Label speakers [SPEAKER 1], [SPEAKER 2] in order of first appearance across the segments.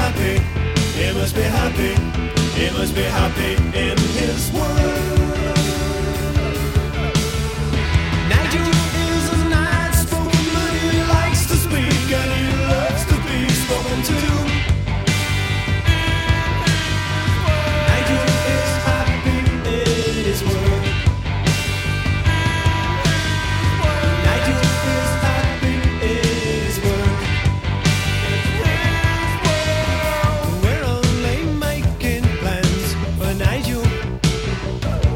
[SPEAKER 1] happy. He must be happy. He must be happy in his world. Nigel is a nice spoken man. He likes to speak and he loves to be spoken to. Nigel is happy in his world. Nigel is happy in his world. We're only making plans for Nigel.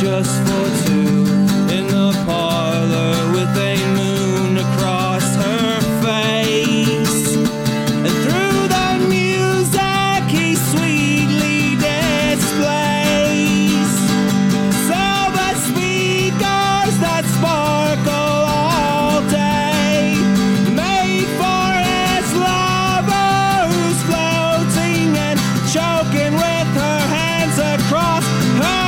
[SPEAKER 1] just for two in the parlor with a moon across her face. And through the music he sweetly displays silver speakers that sparkle all day, made for his lover who's floating and choking with her hands across her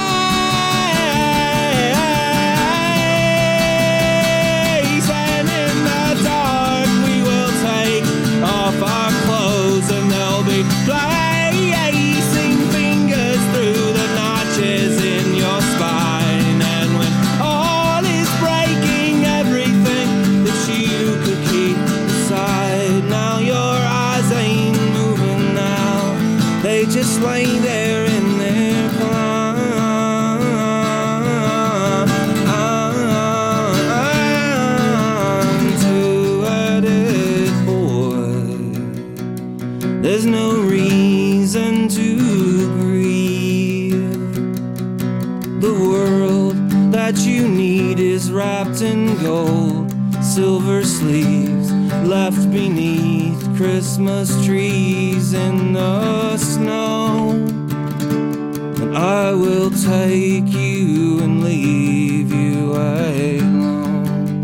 [SPEAKER 1] face. And in the dark we will take off our clothes and they'll be placing fingers through the notches in your spine. And when all is breaking, everything that you could keep inside, now your eyes ain't moving now, they just lay there in their two-headed boy. There's no reason to grieve. The world that you need is wrapped in gold, silver sleeves left beneath Christmas trees in the snow. And I will take you and leave you alone,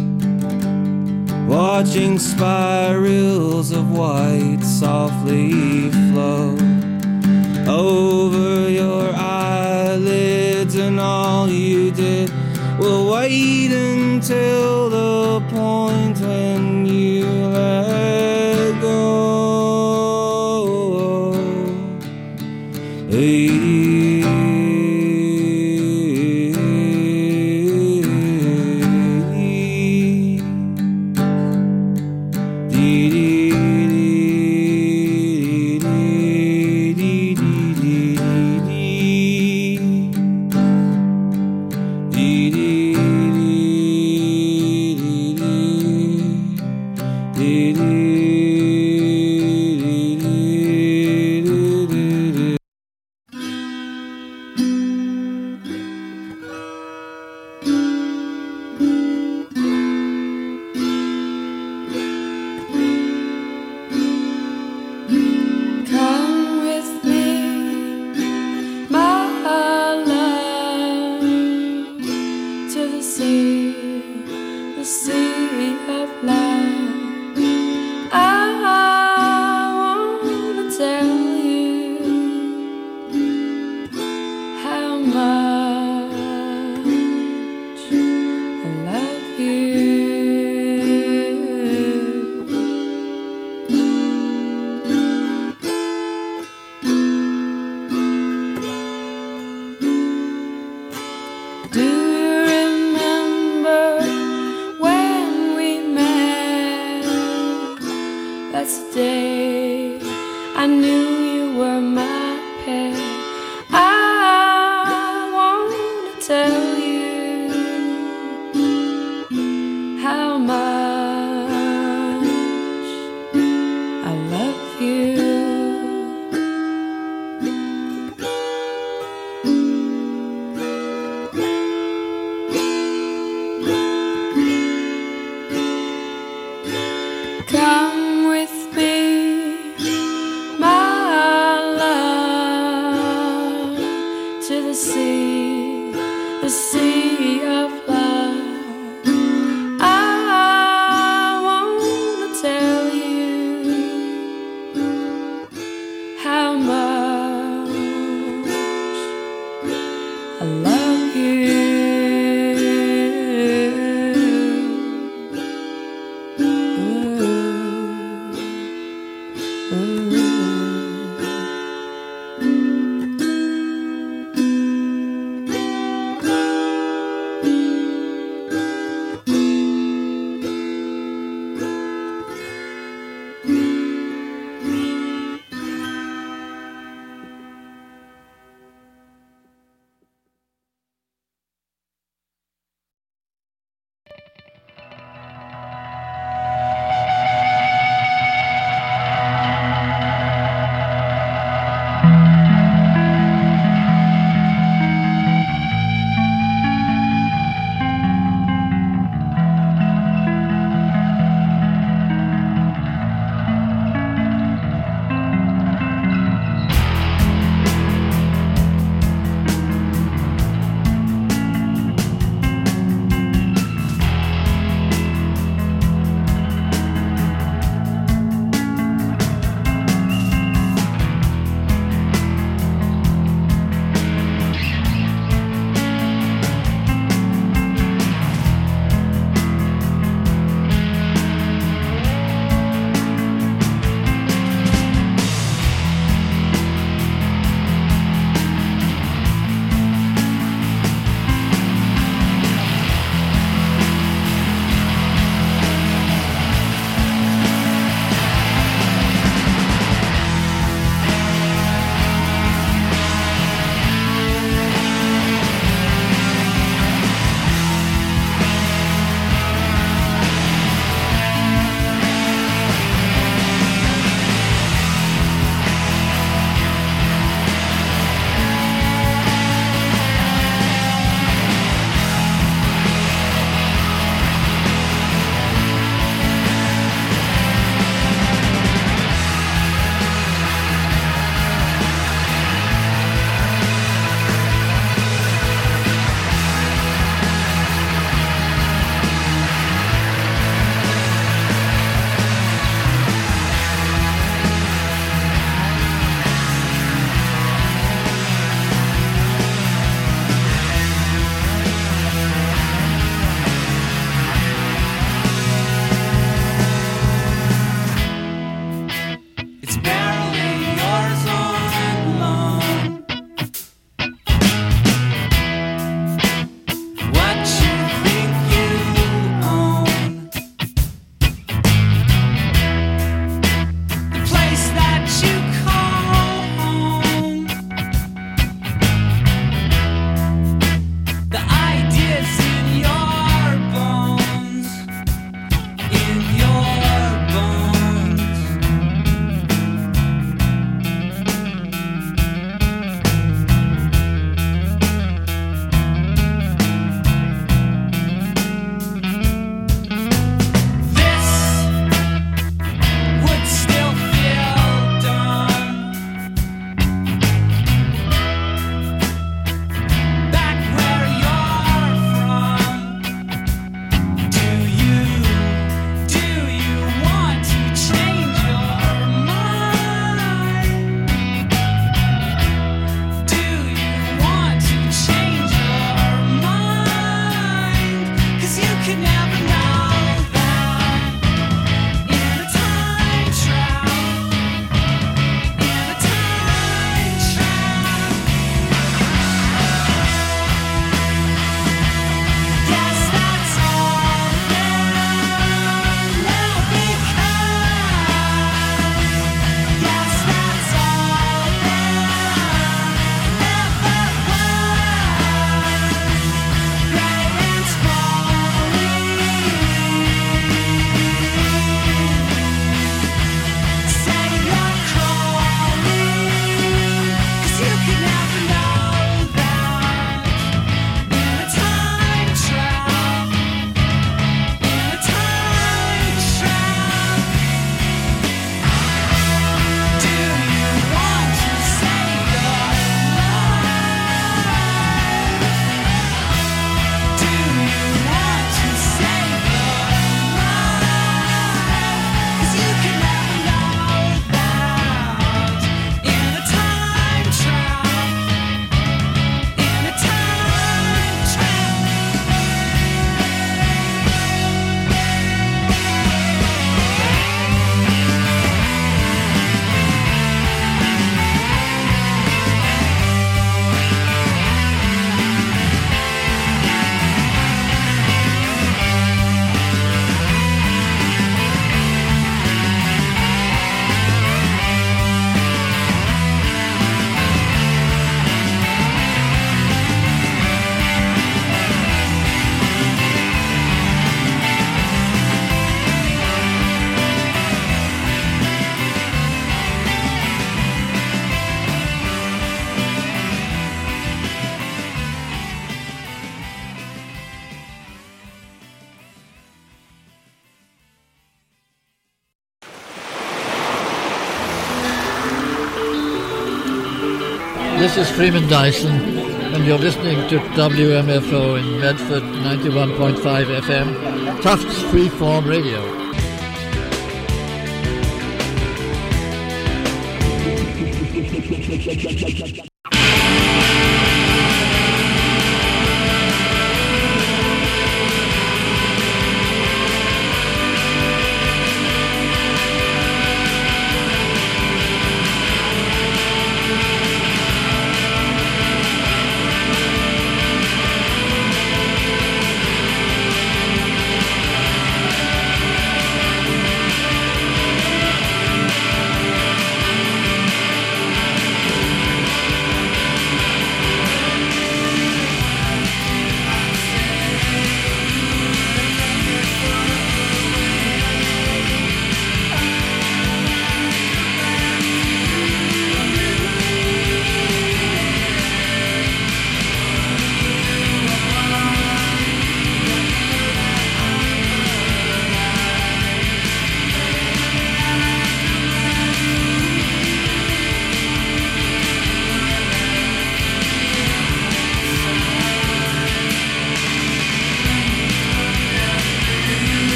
[SPEAKER 1] watching spirals of white softly flow over your eyelids, and all you did will wait until the point when you let go.
[SPEAKER 2] Come with me, my love, to the sea of love. I wanna tell you how much I love you. Do you remember when we met? That's the day I knew you were my pet. I wanna tell you how much I love you. Come with me, my love, to the sea of love. I wanna tell you how much I love you.
[SPEAKER 3] This is Freeman Dyson, and you're listening to WMFO in Medford, 91.5 FM, Tufts Freeform Radio.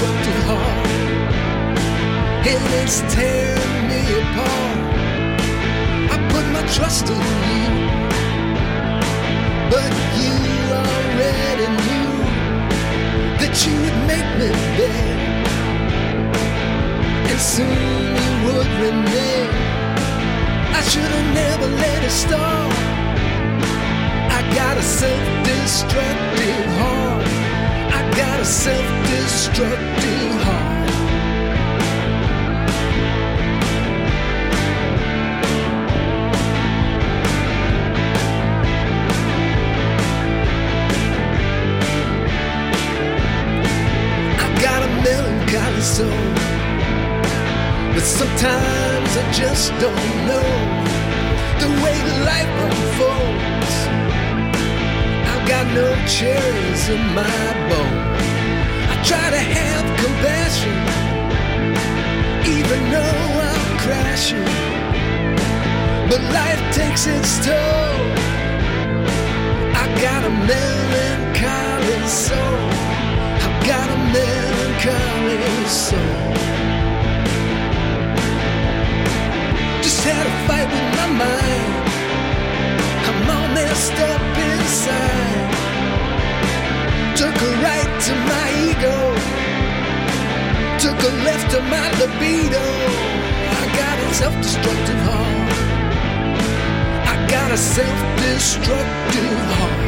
[SPEAKER 4] self-destructive heart, and it's tearing me apart. I put my trust in you, but you already knew that you would make me beg, and soon you would renege. I should have never let it start. I got a self-destructive heart. I got a self-destructive heart. I got a melancholy soul, but sometimes I just don't know the way life unfolds. I've got no cherries in my bowl. I try to have compassion, even though I'm crashing, but life takes its toll. I got a melancholy soul. I've got a melancholy soul. Just had a fight with my mind. I'm all messed up inside. Took a right to my ego, took a left to my libido. I got a self-destructive heart. I got a self-destructive heart.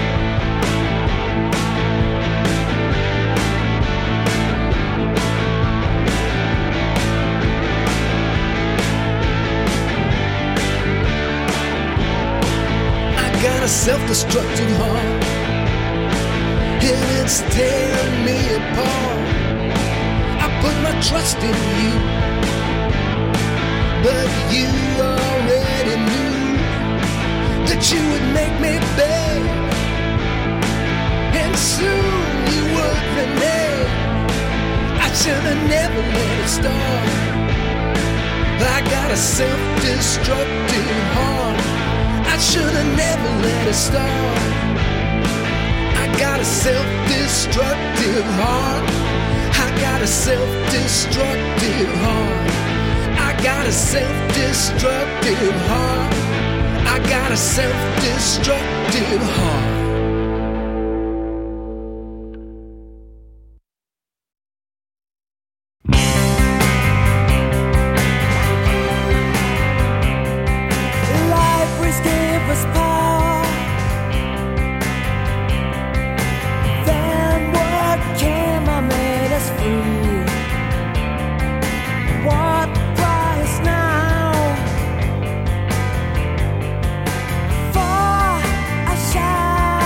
[SPEAKER 4] Got a self-destructive heart, and it's tearing me apart. I put my trust in you, but you already knew that you would make me beg, and soon you would renege. I should have never let it start. I got a self-destructive heart. I should have never let it start. I got a self-destructive heart. I got a self-destructive heart. I got a self-destructive heart. I got a self-destructive heart.
[SPEAKER 5] For a shine.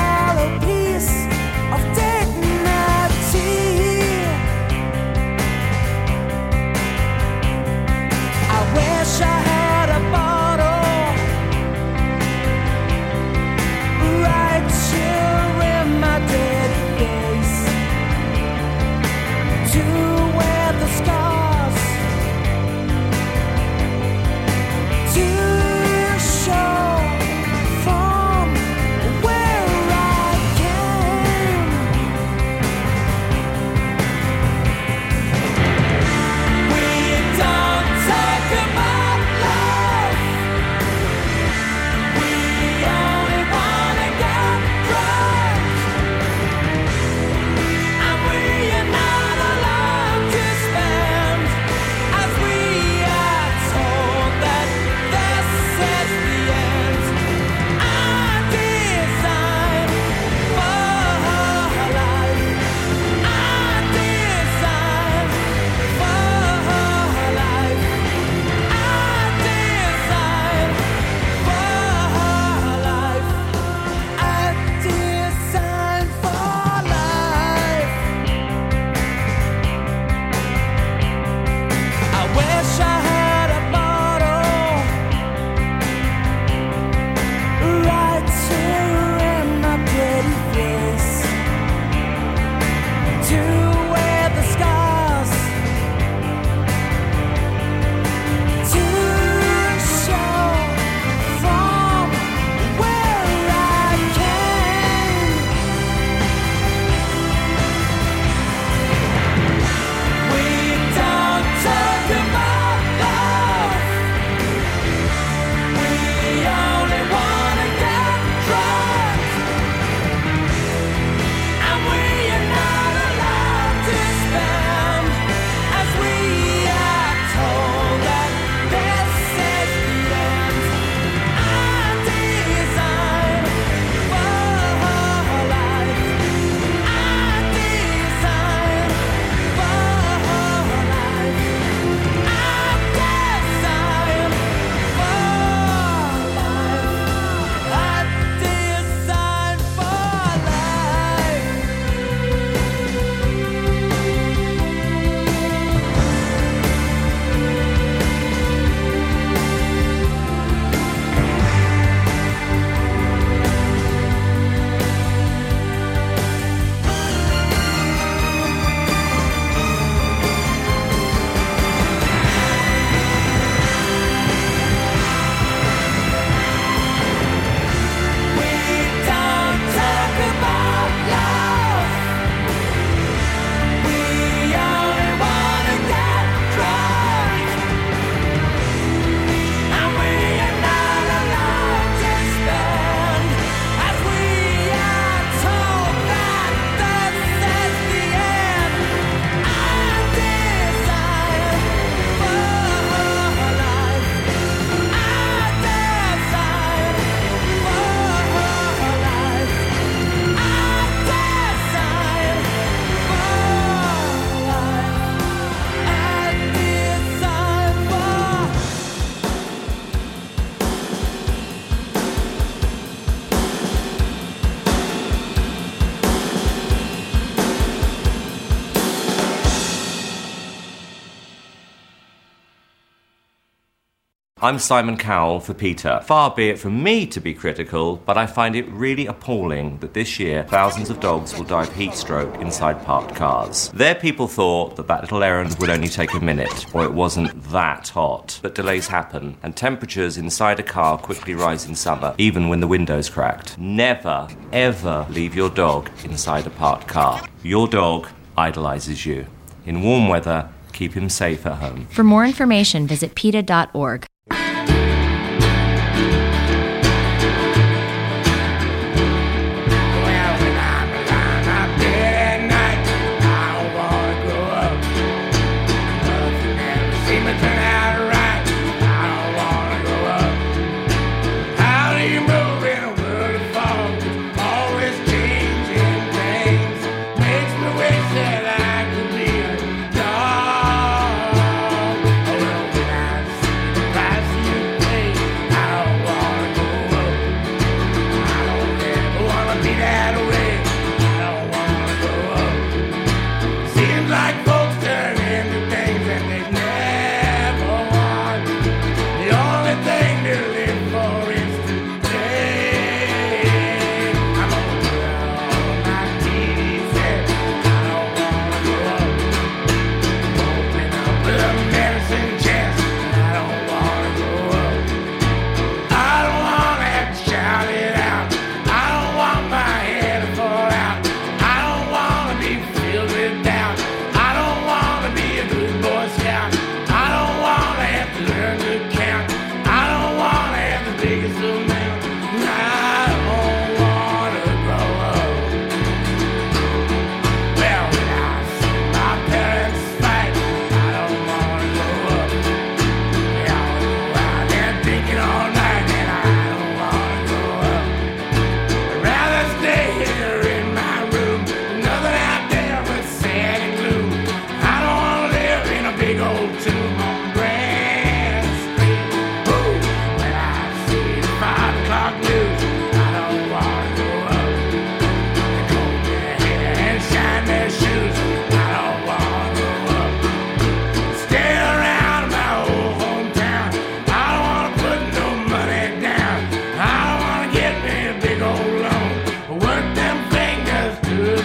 [SPEAKER 5] I'm Simon Cowell for PETA. Far be it from me to be critical, but I find it really appalling that this year thousands of dogs will die of heat stroke inside parked cars. Their people thought that little errand would only take a minute, or it wasn't that hot. But delays happen, and temperatures inside a car quickly rise in summer, even when the window's cracked. Never, ever leave your dog inside a parked car. Your dog idolizes you. In warm weather, keep him safe at home.
[SPEAKER 6] For more information, visit PETA.org.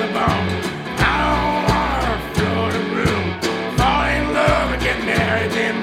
[SPEAKER 7] Married in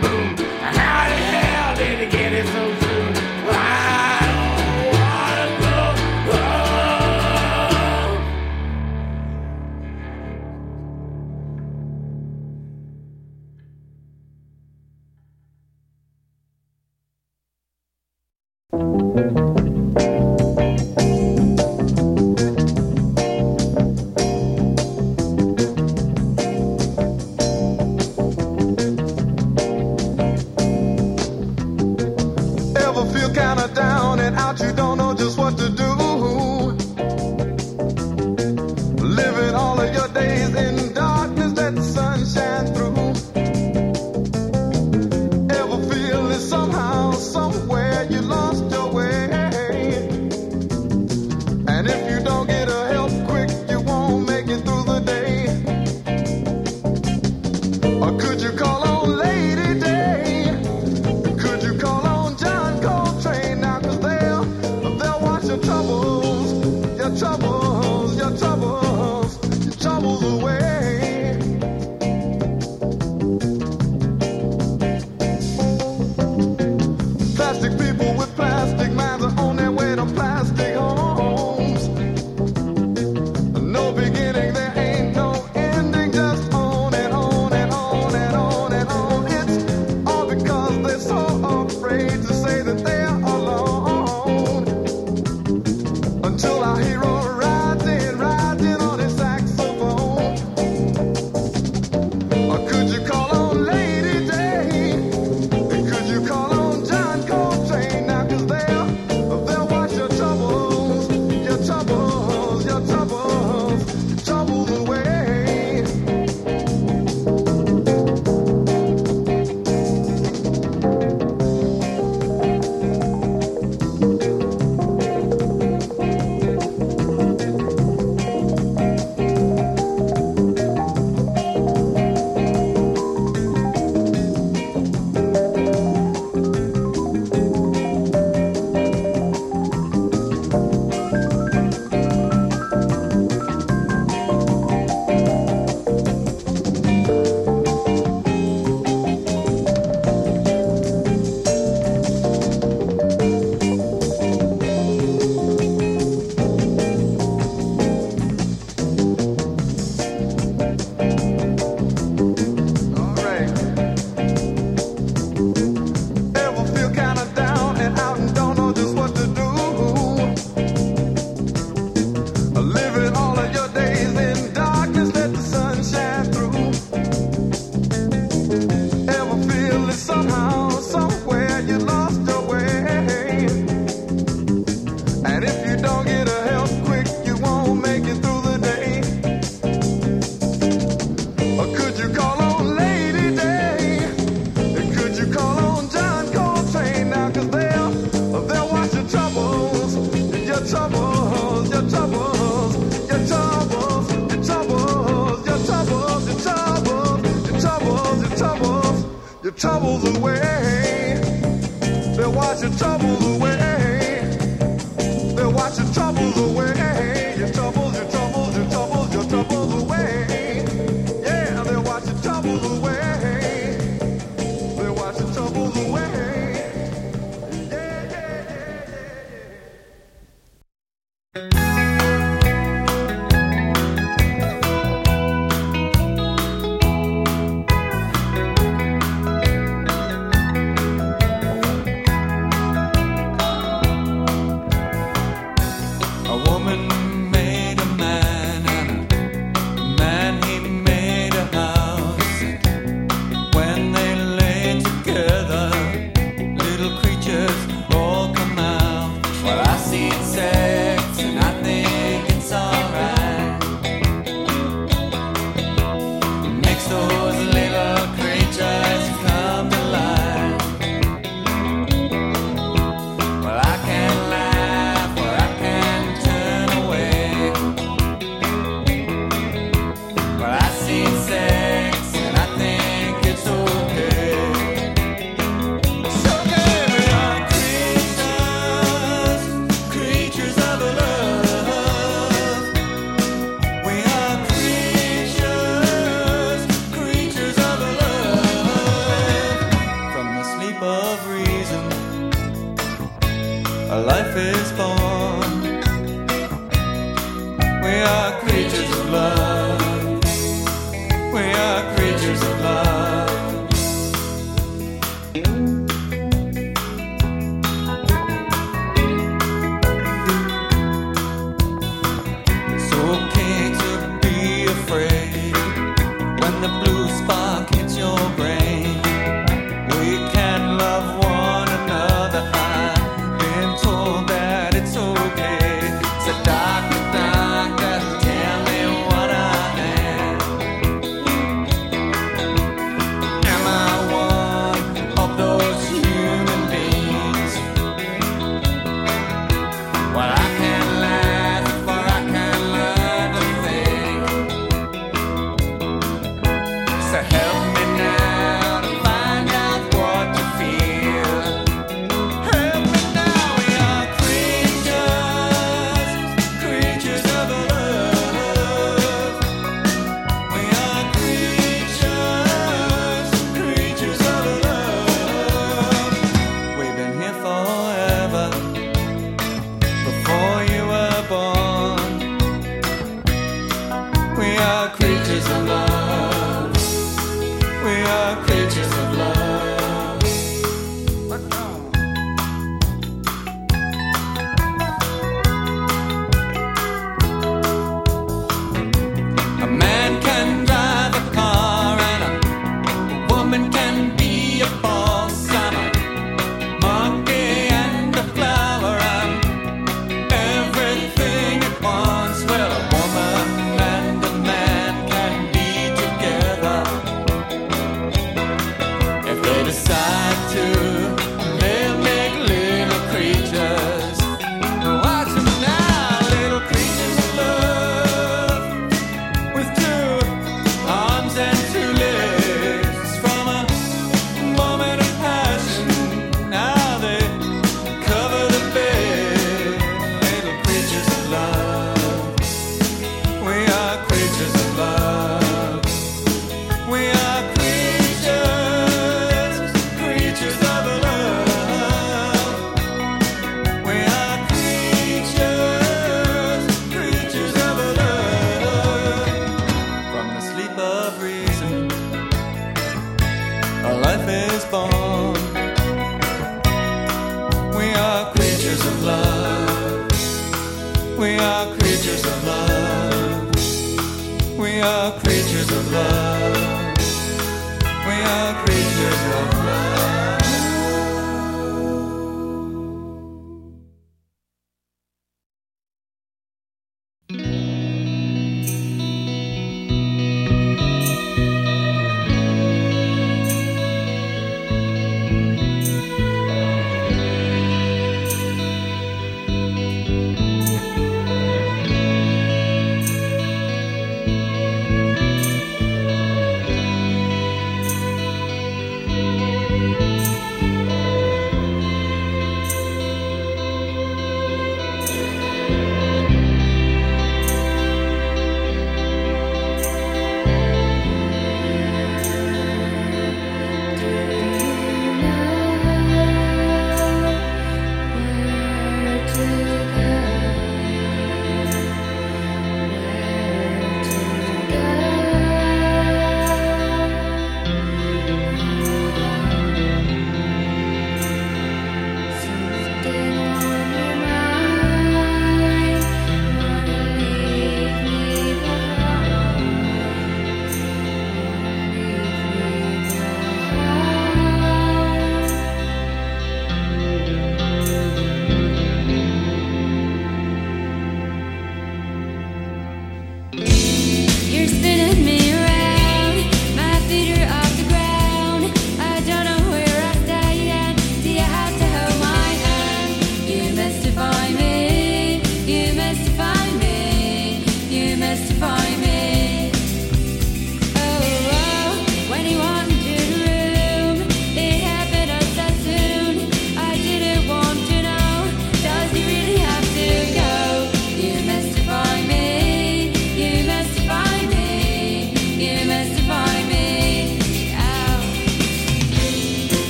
[SPEAKER 7] troubles away. They'll wash your troubles away. They'll wash your troubles away. Your troubles, your troubles, your troubles, your troubles away. Yeah, they'll wash your troubles away. They'll wash your troubles away.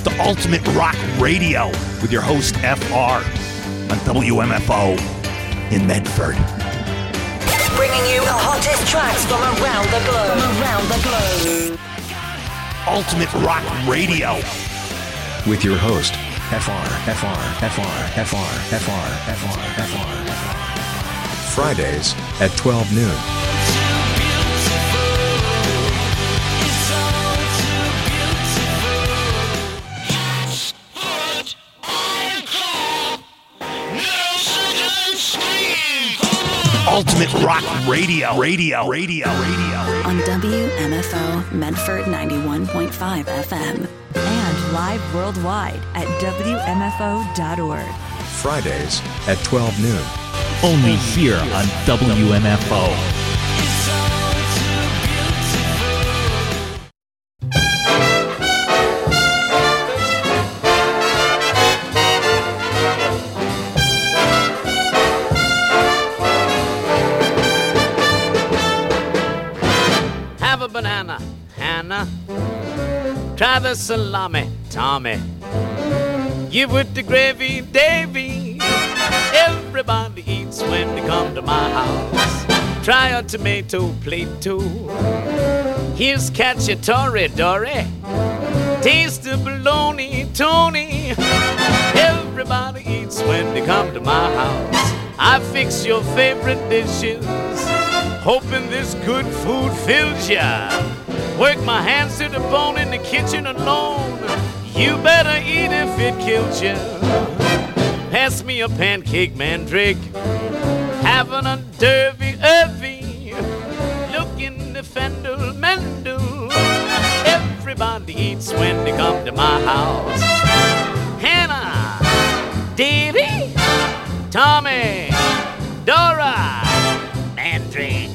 [SPEAKER 8] to Ultimate Rock Radio with your host, FR, on WMFO in Medford.
[SPEAKER 9] Bringing you the hottest tracks from around the globe.
[SPEAKER 8] Ultimate Rock Radio
[SPEAKER 10] with your host, Fridays at 12 noon.
[SPEAKER 8] Ultimate Rock Radio.
[SPEAKER 11] On WMFO Medford 91.5 FM.
[SPEAKER 12] And live worldwide at WMFO.org.
[SPEAKER 10] Fridays at 12 noon.
[SPEAKER 8] Only here on WMFO.
[SPEAKER 13] Banana, Hannah. Try the salami, Tommy. Give it the gravy, Davy. Everybody eats when they come to my house. Try a tomato plate too. Here's cacciatore, Dory. Taste the bologna, Tony. Everybody eats when they come to my house. I fix your favorite dishes, hoping this good food fills ya. Work my hands to the bone in the kitchen alone. You better eat if it kills ya. Pass me a pancake, mandrake. Having a derby-irvy. Look in the fendel, mendel. Everybody eats when they come to my house. Hannah, Davy, Tommy, Dora, Mandrake.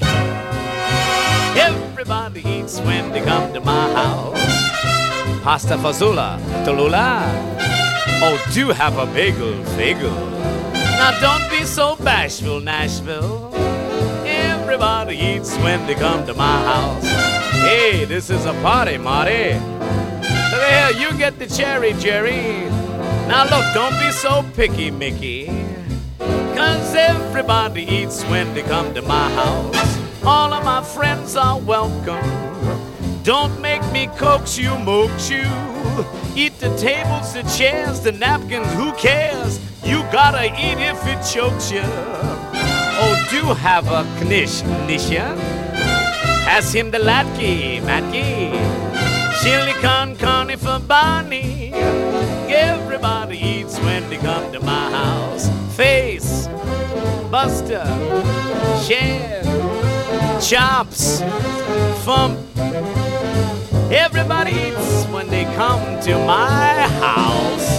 [SPEAKER 13] Everybody eats when they come to my house. Pasta fazola, Tallulah. Oh, do have a bagel, fagel. Now don't be so bashful, Nashville. Everybody eats when they come to my house. Hey, this is a party, Marty. Look here, you get the cherry, Jerry. Now look, don't be so picky, Mickey. 'Cause everybody eats when they come to my house. All of my friends are welcome. Don't make me coax you, moax you. Eat the tables, the chairs, the napkins, who cares? You gotta eat if it chokes you. Oh, do have a knish, Nisha. Pass him the latke, matke. Chili con carne for Barney. Everybody eats when they come to my house. Face, Buster, Share, Chops, Fump. Everybody eats when they come to my house.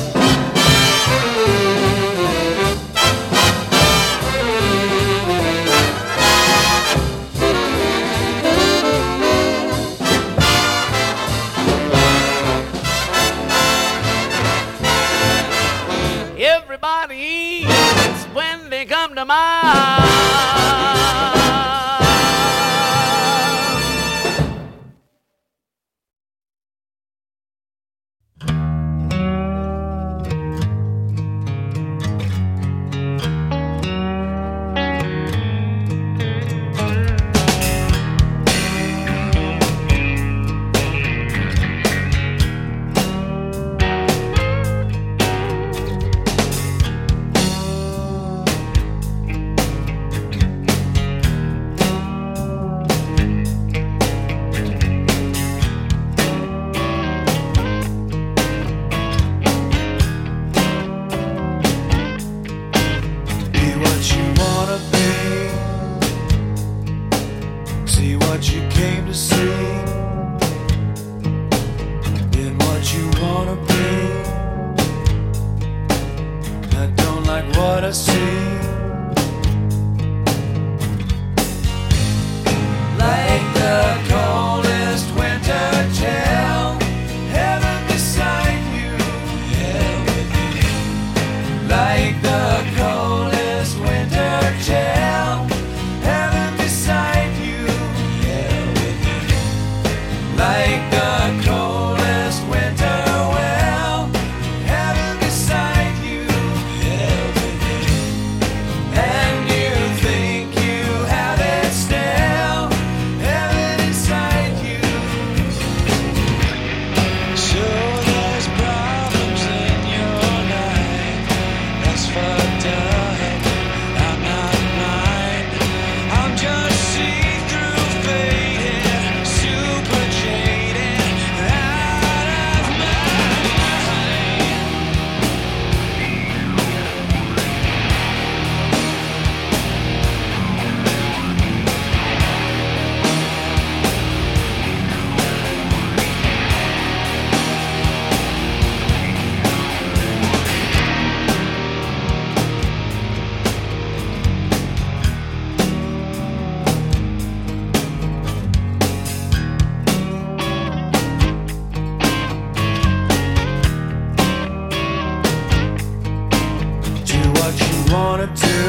[SPEAKER 13] Everybody eats when they come to my house.
[SPEAKER 4] Like the coldest winter well.
[SPEAKER 14] wanted to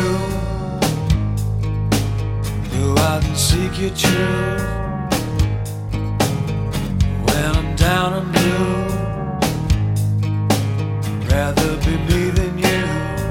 [SPEAKER 14] go out and seek your truth. When I'm down and blue, rather be me than you.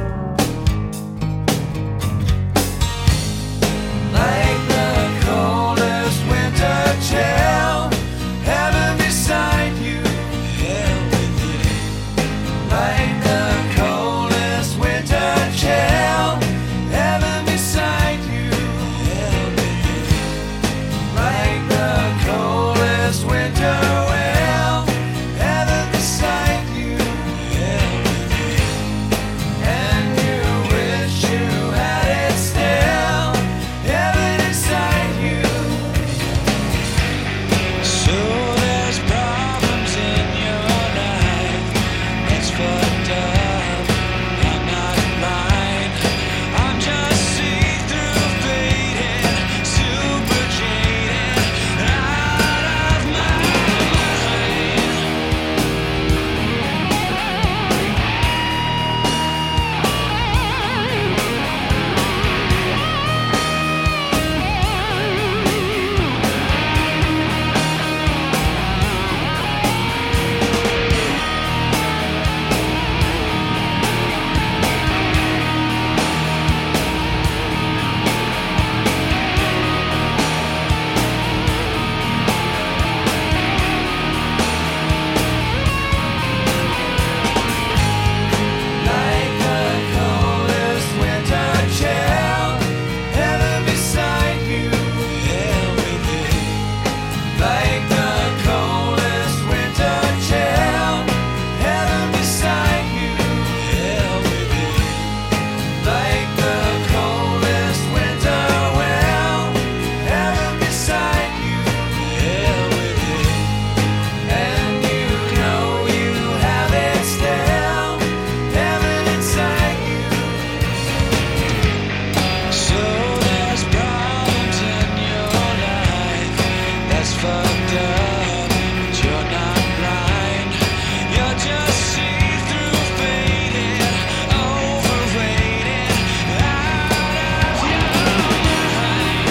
[SPEAKER 14] Like the coldest winter chill, heaven beside you, hell with you. Like the coldest winter chill, heaven beside you, hell with you. Like the coldest winter will, heaven beside you, hell with you. And you wish you had it still, heaven inside you. So there's problems in your life, that's fucked up. I'm not blind, I'm just see-through faded, super jaded, out of my mind. Like the coldest winter chill, heaven beside you, hell with you. Like the coldest winter chill, heaven beside you, hell with you. Like the coldest winter will, heaven beside you, hell with you. And you know you have it still, heaven inside you. So there's problems in your life, that's fucked up, but you're not blind. You're just see-through faded, overrated, out of your mind.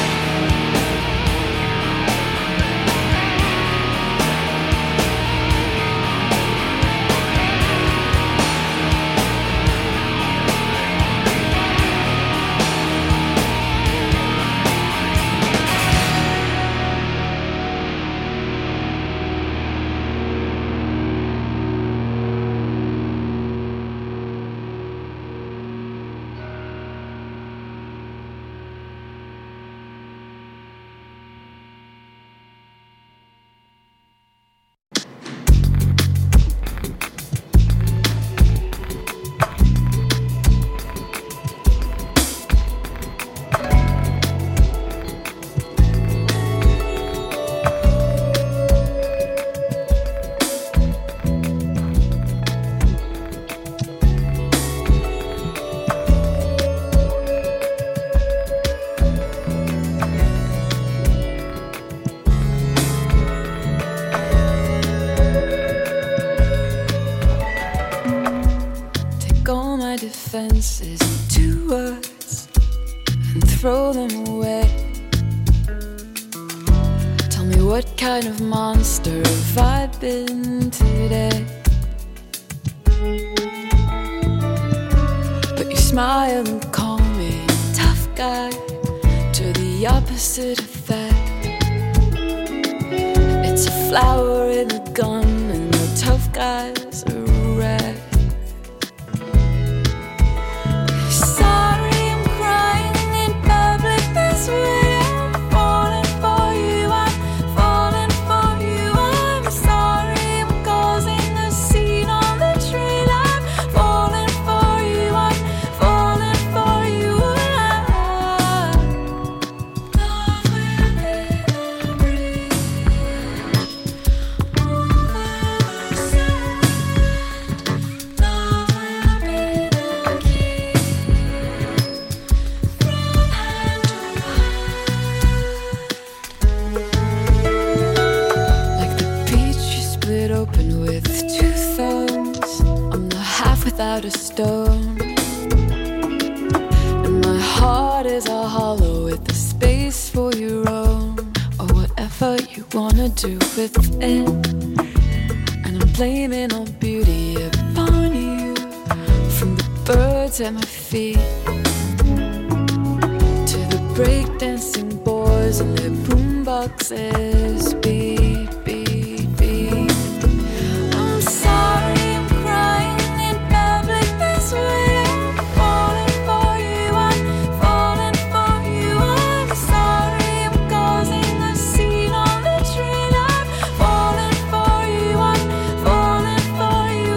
[SPEAKER 2] Take all my defenses into words and throw them away. Tell me what kind of monster have I been today? But you smile and call me tough guy, to the opposite effect. It's a flower in a gun and the tough guy's a wreck. Sorry, I'm crying in public this way. I'm falling for you, I'm falling for you. I'm sorry, I'm causing a scene on the train. I'm falling for you, I'm falling for you. Love will never breathe. without a stone. is a hollow with the space for your own, or whatever you wanna do with it. And I'm blaming all beauty upon you, from the birds at my feet to the breakdancing boys and their boomboxes. Beat, beat, beat. I'm sorry, I'm crying in public this way. I'm falling for you, I'm falling for you. I'm sorry, I'm causing a scene on the train. I'm falling for you, I'm falling for you.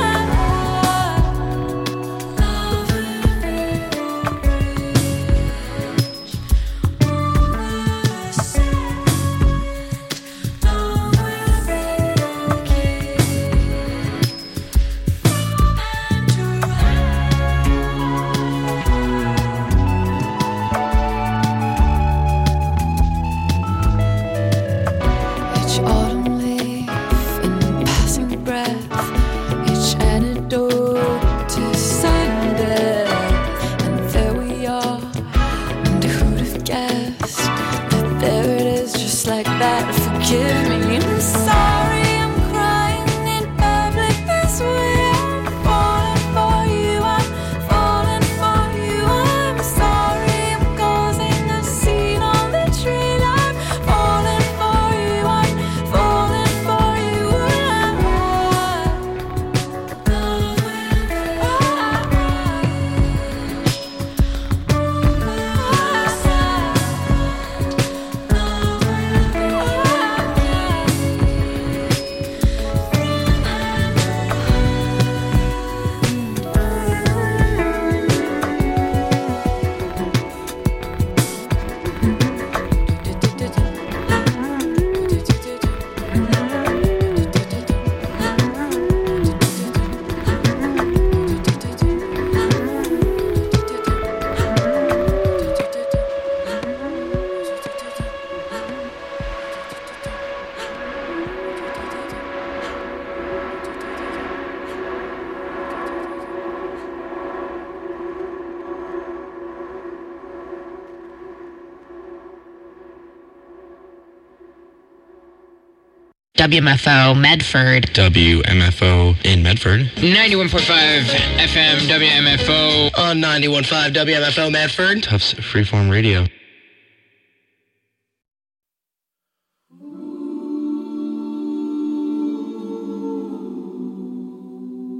[SPEAKER 2] Each autumn leaf and passing breath, each antidote to sudden death. And there we are, and who'd have guessed that there it is, just like that. Forgive me, I'm sorry, I'm crying in public this way. I'm falling for you, I'm falling for you. I'm sorry, I'm causing a scene on the train. I'm falling for you, I'm falling for you.
[SPEAKER 15] WMFO Medford.
[SPEAKER 16] WMFO in Medford.
[SPEAKER 15] 91.5 FM WMFO.
[SPEAKER 16] On 91.5 WMFO Medford. Tufts Freeform Radio.